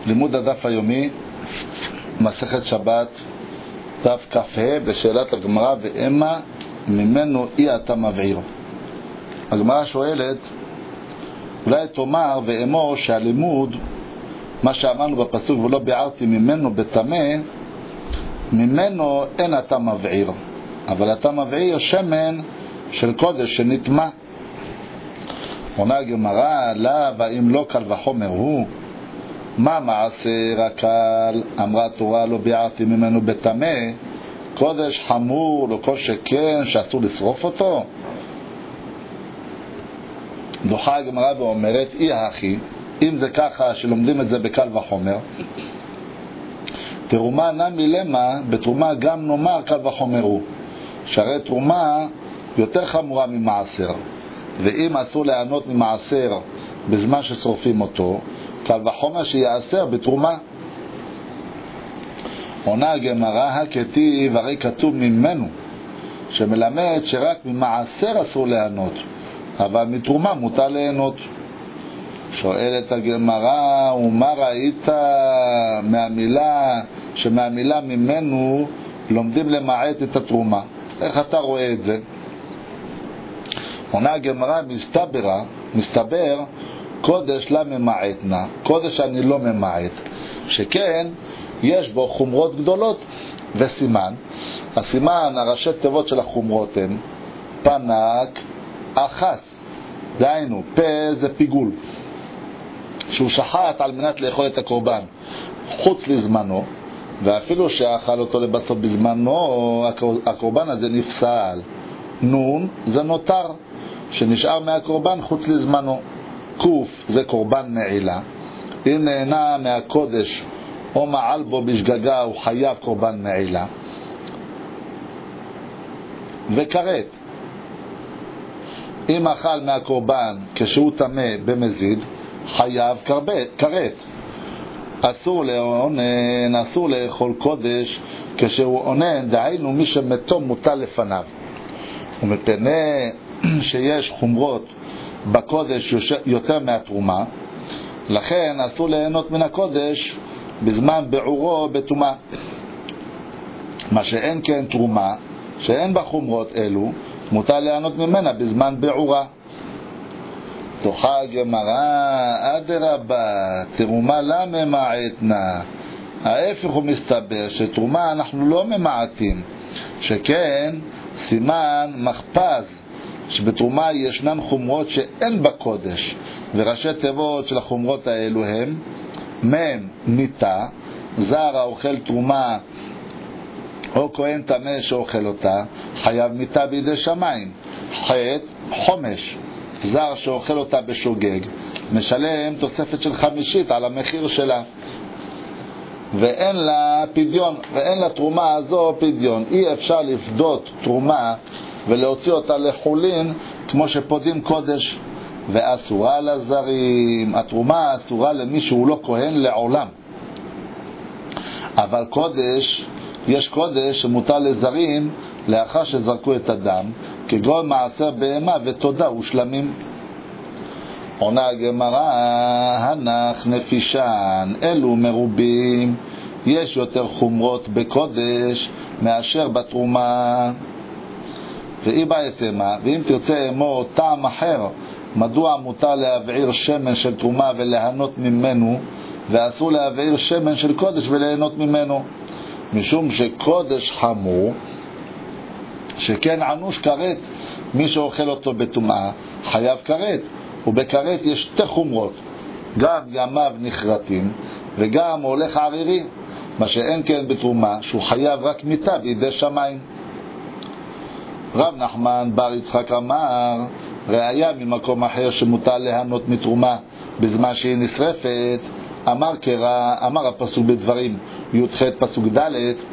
לימוד הדף היומי, מסכת שבת, דף כ"ה, בשאלת הגמרא, ואמה ממנו אי אתה מבעיר. הגמרא שואלת, אולי תאמר ואמו שהלימוד, מה שאמרנו בפסוק, ולא ביערתי ממנו בטמא, ממנו אין אתה מבעיר, אבל אתה מבעיר שמן של קודש שנטמא. עונה הגמרא, לה ואם לא קל וחומר הוא, מה מעשר הקל? אמרה תורה, לא ביערתי ממנו בטמא, קודש חמור, לא כל שכן שאסור לשרוף אותו. דוחה הגמרא ואומרת, אי הכי, אם זה ככה שלומדים את זה בקל וחומר, תרומה נמי למה, בתרומה גם נאמר קל וחומר הוא, שהרי תרומה יותר חמורה ממעשר, ואם אסור לענות ממעשר בזמן ששורפים אותו, קל וחומר שיעשר בתרומה. עונה הגמרא, הכתיב, הרי כתוב ממנו, שמלמד שרק ממעשר אסור לענות, אבל מתרומה מותר לענות. שואלת הגמרא, ומה ראית מהמילה, שמהמילה ממנו לומדים למעט את התרומה? איך אתה רואה את זה? עונה הגמרא, מסתבר קודש לא ממעטנה, קודש אני לא ממעט, שכן יש בו חומרות גדולות וסימן. הסימן, הראשי תיבות של החומרות הם פנק אחס, דהיינו פה זה פיגול שהוא שחט על מנת לאכול את הקורבן חוץ לזמנו, ואפילו שאכל אותו לבסוף בזמנו, הקורבן הזה נפסל. נון זה נותר שנשאר מהקורבן חוץ לזמנו. קוף זה קורבן מעילה, אם נהנה מהקודש או מעל בו בשגגה הוא חייב קורבן מעילה. וכרת, אם אכל מהקורבן כשהוא טמא במזיד חייב כרת. אסור לעונן, אסור לאכול קודש כשהוא עונן, דהיינו מי שמתום מוטל לפניו. ומפני שיש חומרות בקודש יותר מהתרומה, לכן אסור ליהנות מן הקודש בזמן בעורו בטומאה. מה שאין כן תרומה שאין בה חומרות אלו, מותר ליהנות ממנה בזמן בעורה. תוכה הגמרא, אדרבה, תרומה לא ממעטנה. ההפך הוא מסתבר שתרומה אנחנו לא ממעטים, שכן סימן מחפז שבתרומה ישנן חומרות שאין בקודש, וראשי תיבות של החומרות האלו הם מם מיתה, זר האוכל תרומה או כהן טמא שאוכל אותה חייב מיתה בידי שמיים. חטא חומש, זר שאוכל אותה בשוגג משלם תוספת של 50 על המחיר שלה, ואין לה פדיון, ואין לה תרומה הזו פדיון. אי אפשר לפדות תרומה ולהוציא אותה לחולין כמו שפודים קודש, ואסורה לזרים. התרומה אסורה למי שהוא לא כהן לעולם, אבל קודש, יש קודש שמותר לזרים לאחר שזרקו את הדם, כגון מעשר בהמה ותודה ושלמים. עונה הגמרא, הנח נפישן, אלו מרובים, יש יותר חומרות בקודש מאשר בתרומה. ואי בעתמה, ואם תרצה אמור טעם אחר, מדוע מותר להבעיר שמן של תרומה וליהנות ממנו, ואסור להבעיר שמן של קודש וליהנות ממנו? משום שקודש חמור, שכן ענוש כרת, מי שאוכל אותו בטומאה חייב כרת, ובכרת יש שתי חומרות, גם ימיו נחרטים וגם הולך ערירי, מה שאין כן בתרומה שהוא חייב רק מיתה בידי שמיים. רב נחמן בר יצחק אמר, ראיה ממקום אחר שמותר ליהנות מתרומה בזמן שהיא נשרפת, אמר הפסוק בדברים י"ח פסוק ד',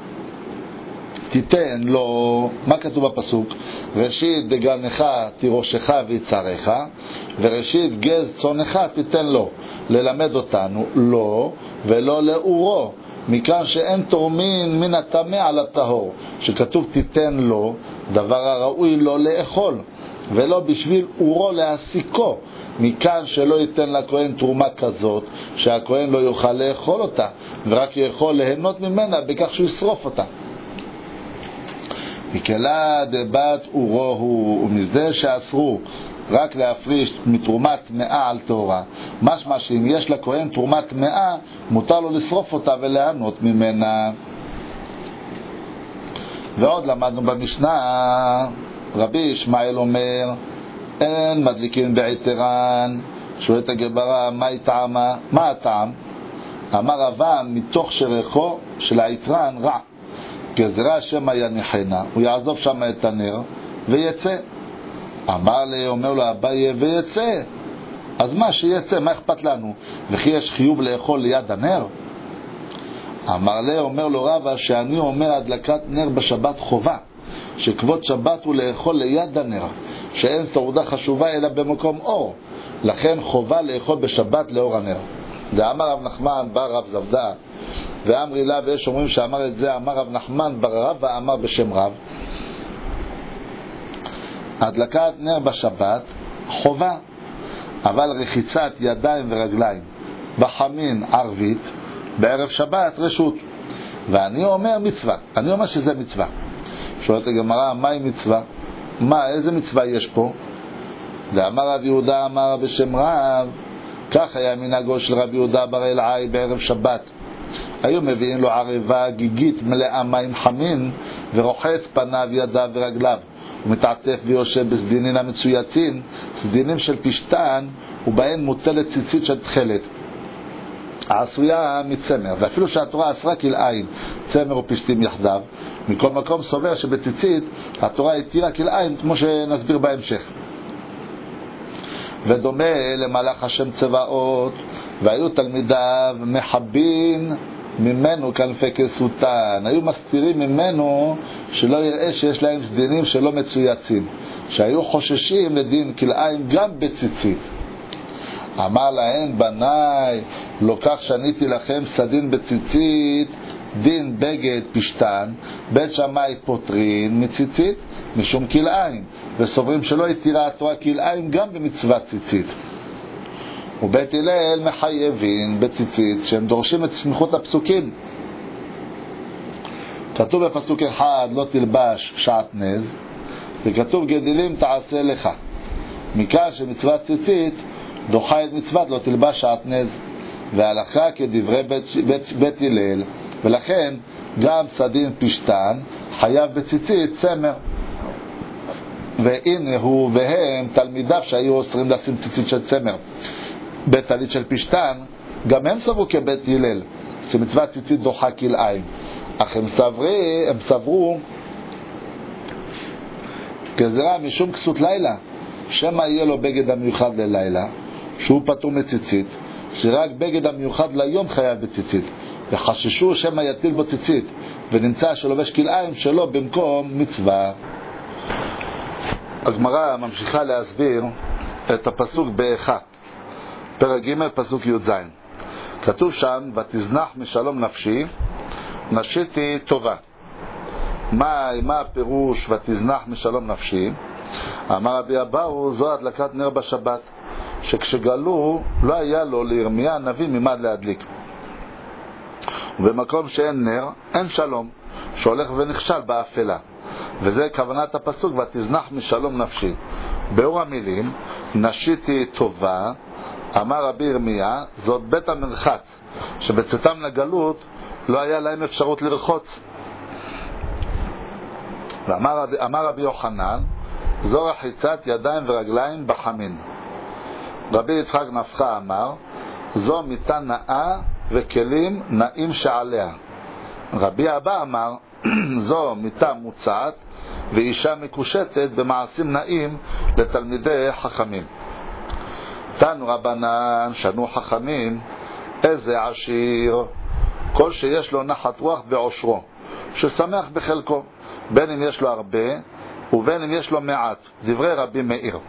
תיתן לו, מה כתוב בפסוק? ראשית דגנך תירושך ויצריך, וראשית גז צונך תיתן לו. ללמד אותנו לא ולא לאורו, מכאן שאין תורמין מן הטמא על הטהור, שכתוב תיתן לו, דבר הראוי לא לאכול, ולא בשביל אורו להסיקו, מכאן שלא ייתן לכהן תרומה כזאת שהכהן לא יוכל לאכול אותה, ורק יכול ליהנות ממנה בכך שהוא ישרוף אותה. מכלה דבת אורו הוא, ומזה שאסרו רק להפריש מתרומת טמאה על טהורה, משמע שאם יש לכהן תרומת טמאה מותר לו לשרוף אותה וליהנות ממנה. ועוד למדנו במשנה, רבי ישמעאל אומר, אין מדליקים בעיתרן. שואלת הגמרא, מה הטעם? אמר רבא, מתוך שריחו של העיתרן רע, גזרה שמא יניחנה, הוא יעזוב שם את הנר ויצא. אומר לו אביי, ויצא, אז מה שיצא, מה אכפת לנו? וכי יש חיוב לאכול ליד הנר? אומר לו רבא, שאני אומר הדלקת נר בשבת חובה, שכבוד שבת הוא לאכול ליד הנר, שאין סעודה חשובה אלא במקום אור, לכן חובה לאכול בשבת לאור הנר. זה אמר רב נחמן בר רב זבדה, ואמרי לה, ויש אומרים שאמר את זה אמר רב נחמן בר רבא, אמר בשם רב. הדלקת נר בשבת חובה, אבל רחיצת ידיים ורגליים בחמין ערבית בערב שבת רשות. ואני אומר מצווה, אני אומר שזה מצווה. שואלת הגמרא, מהי מצווה? איזה מצווה יש פה? זה אמר רב יהודה אמר בשם רב, כך היה מנהגו של רב יהודה בר אלעאי בערב שבת. היו מביאים לו ערבה גיגית מלאה מים חמים, ורוחץ פניו ידיו ורגליו, ומתעטף ויושב בסדינין המצויצים, סדינים של פשטן, ובהן מוטלת ציצית של תחלת העשויה מצמר, ואפילו שהתורה אסרה כלאיים צמר ופשטים יחדיו, מכל מקום סובר שבציצית התורה התירה כלאיים, כמו שנסביר בהמשך. ודומה למלאך השם צבאות, והיו תלמידיו מחבין ממנו כנפי כסותן, היו מסתירים ממנו שלא יראה שיש להם סדינים שלא מצויצים, שהיו חוששים לדין כלאיים גם בציצית. אמר להם, בניי, לא כך שניתי לכם סדין בציצית, דין בגד פשטן, בית שמאי פוטרין מציצית משום כלאיים, וסוברים שלא התירה התורה כלאיים גם במצוות ציצית. ובית הלל מחייבים בציצית, שהם דורשים את סמיכות הפסוקים. כתוב בפסוק אחד, לא תלבש שעטנז, וכתוב גדילים תעשה לך. מכאן שמצוות ציצית דוחה את מצוות לא תלבש שעטנז, והלכה כדברי בית הלל, ולכן גם סדין פשטן חייב בציצית צמר. והנה הוא והם תלמידיו שהיו אוסרים לשים ציצית של צמר בטלית של פשטן, גם הם סברו כבית הלל שמצוות ציצית דוחה כלאיים, אך הם סברו גזרה משום כסות לילה, שמא יהיה לו בגד המיוחד ללילה שהוא פטור מציצית, שרק בגד המיוחד ליום חייב בציצית, וחששו שמא יטיל בו ציצית ונמצא שלובש כלאיים שלו במקום מצווה. הגמרא ממשיכה להסביר את הפסוק באיכה, פרק ג' פסוק י"ז. כתוב שם, ותזנח משלום נפשי נשיתי טובה. מה הפירוש ותזנח משלום נפשי? אמר רבי אבאו, זו הדלקת נר בשבת, שכשגלו לא היה לו לירמיה הנביא ממד להדליק, ובמקום שאין נר אין שלום, שהולך ונכשל באפלה, וזה כוונת הפסוק ותזנח משלום נפשי. באור המילים נשיתי טובה, אמר רבי ירמיה, זאת בית המרחץ, שבצאתם לגלות לא היה להם אפשרות לרחוץ. ואמר רבי יוחנן, זו רחיצת ידיים ורגליים בחמין. רבי יצחק נפחא אמר, זו מיטה נאה וכלים נאים שעליה. רבי אבא אמר, זו מיטה מוצעת ואישה מקושטת במעשים נאים לתלמידי חכמים. תנו רבנן שנו חכמים, איזה עשיר, כל שיש לו נחת רוח בעושרו, ששמח בחלקו, בין אם יש לו הרבה ובין אם יש לו מעט. דברי רבי מאיר.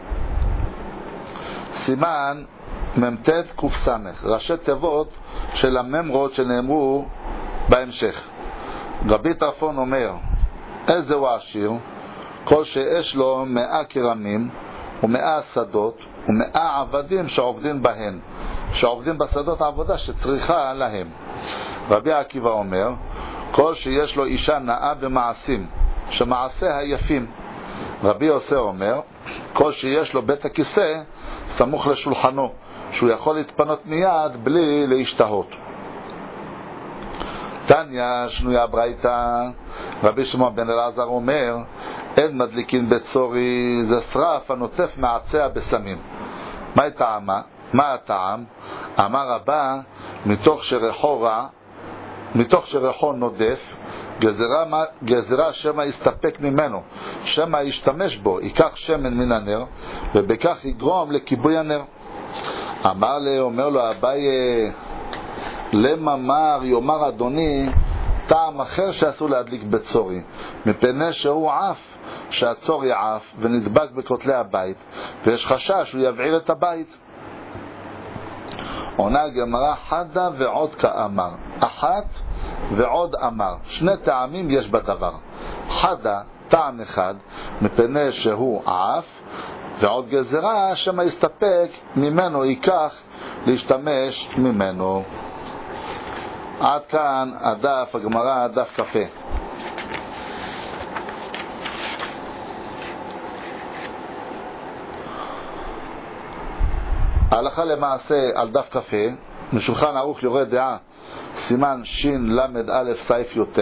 סימן ממתת קופסמך, ראשי תיבות של הממרות שנאמרו בהמשך. רבי טרפון אומר, איזה הוא עשיר, כל שיש לו 100 כרמים ו100 שדות ו100 עבדים שעובדים בשדות העבודה שצריכה להם. רבי עקיבא אומר, כל שיש לו אישה נאה במעשים, שמעשה היפים. רבי יוסי אומר, כל שיש לו בית הכיסא סמוך לשולחנו, שהוא יכול להתפנות מיד בלי להשתהות. תניא שנויה ברייתא, רבי שמעון בן אלעזר אומר, אין מדליקין בצורי, זה שרף הנוטף מעציה בסמים. מה הטעם? אמר רבא, מתוך שריחו נודף, גזירה שמא יסתפק ממנו, שמא ישתמש בו, ייקח שמן מן הנר, ובכך יגרום לכיבוי הנר. אומר לו אביי, למה יאמר אדוני טעם אחר שאסור להדליק בצורי, מפני שהוא עף, שהצורי עף ונדבק בכותלי הבית, ויש חשש שהוא יבעיר את הבית. עונה הגמרא, חדה ועוד כאמר, אחת ועוד אמר, שני טעמים יש בדבר. חדה, טעם אחד, מפני שהוא עף, ועוד גזרה שמה יסתפק ממנו, ייקח להשתמש ממנו. עד כאן הדף, הגמרא, דף קפה. ההלכה למעשה על דף קפה, משולחן ערוך יורה דעה, סימן שין למד א' סעיף י"ט,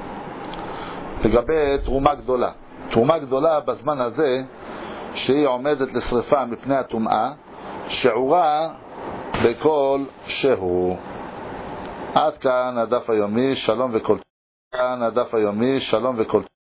לגבי תרומה גדולה. תרומה גדולה בזמן הזה שהיא עומדת לשריפה מפני הטומאה, שעורה בכל שהוא. עד כאן הדף היומי, שלום וכל טוב.